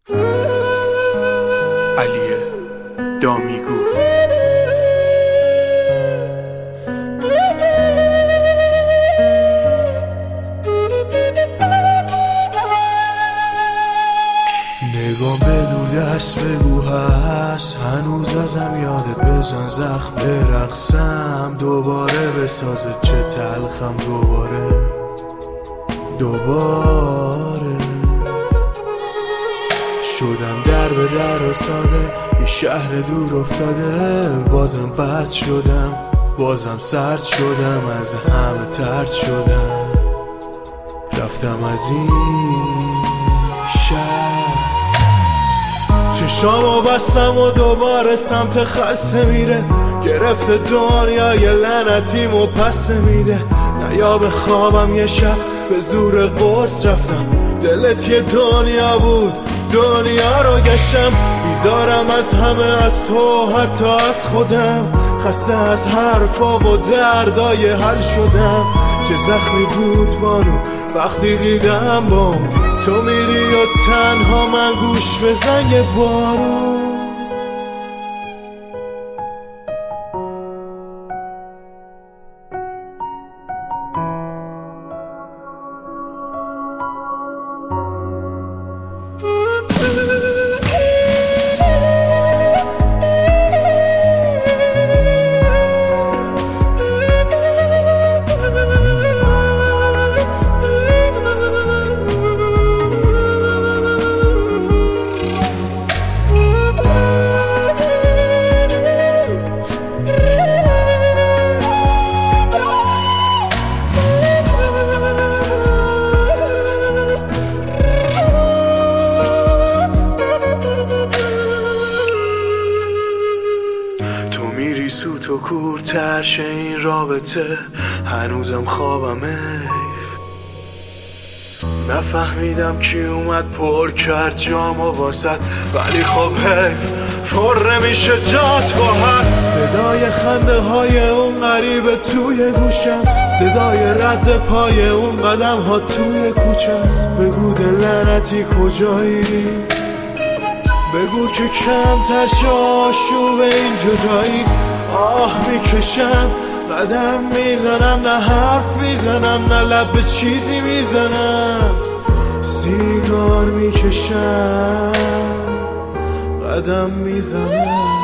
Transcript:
علی دامیگو. نگام به دور دست بگو هست، هنوز ازم یادت بزن زخم برقصم دوباره بسازه چه تلخم دوباره شدم در به در و ساده یه شهر دور افتاده، بازم بد شدم بازم سرد شدم از همه طرد شدم، رفتم از این شهر. چشامو بستم و دوباره سمت خلصه میره، گرفته دنیای لعنتیمو پس میده. نه یا به خوابم یه شب به زور قرص رفتم، دلت یه دنیا بود دنیا رو گشتم، بیزارم از همه از تو حتی از خودم، خسته از حرفا و دردای حل شدم. چه زخمی بود بانو وقتی دیدم با تو میری و تنها من گوش به زنگ بارون. میری سوت و کورتر شه این رابطه، هنوزم خوابم حیف. نفهمیدم کی اومد پر کرد جامو واسط، ولی خب حیف پر نمیشه جات با حد. صدای خنده های اون غریبه توی گوشم، صدای رد پای اون قدم ها توی کوچه‌ست. بگو دل لعنتی کجایی، بگو که کمتر شه آشوب این جدایی. آه میکشم قدم میزنم، نه حرف میزنم نه لب به چیزی میزنم، سیگار میکشم قدم میزنم.